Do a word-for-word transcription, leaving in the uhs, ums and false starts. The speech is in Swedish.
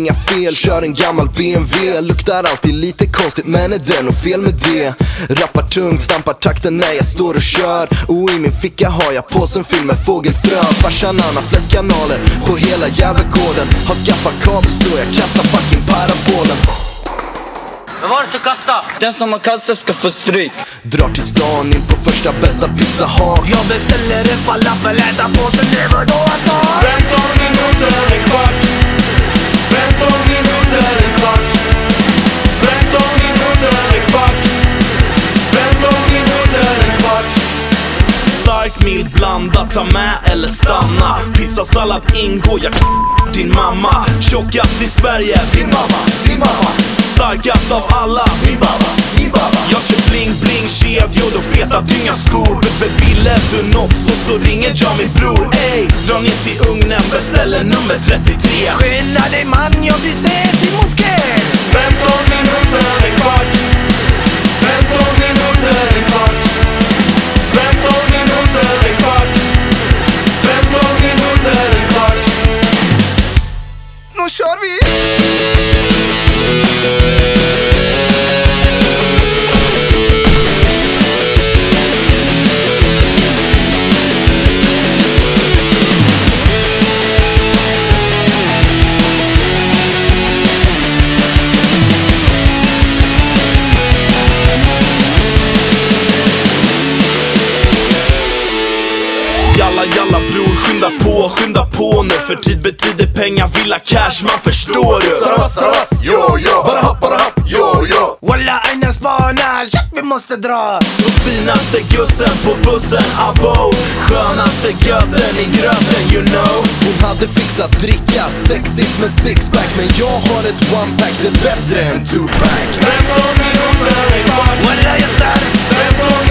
inga fel, kör en gammal B M W. Luktar alltid lite konstigt, men är det nog fel med det? Rappar tungt, stampar takten när jag står och kör. Och i min ficka har jag påsen fylld med fågelfrö. Farsan han har flest kanaler på hela jävla gården. Har skaffat kabel så jag kastar fucking parabolen. Men vad är det för kasta? Den som har kastat ska få stryk. Drar till stan in på första bästa pizzahak. Jag beställer en falafel, äta på sen det var då jag sa femton minuter, en kvart. femton minuter, en kvart. femton minuter, en kvart. femton minuter, en kvart. Stark, mild, blanda, ta med eller stanna. Pizza, sallad ingår, jag din mamma. Tjockast i Sverige, din mamma, din mamma. Starkast av alla, min baba, min baba. Jag kör bling bling kedjor och feta dynga skor. För ville du något så så ringer jag min bror. Ey, dra ner till ugnen, beställer nummer trettiotre. Skynda dig man, jag blir sen till moskén. femton minuter, en kvart. femton minuter, en kvart. femton minuter, en kvart. femton minuter, en kvart. Nu kör vi! Jalla jalla bror, skynda på, skynda på nu. För tid betyder pengar, villa cash, man förstår du. Saravas, saravas, yo yo. Bara hopp, bara hopp, yo yo. Walla aina spanar, shit vi måste dra. Så finaste gussen på bussen, abo. Skönaste gödden i gröten, you know. Hon hade fixat dricka, sexigt med sixpack. Men jag har ett one-pack, det är bättre än two-pack. femton minuter, en kvart. Walla jag sär. femton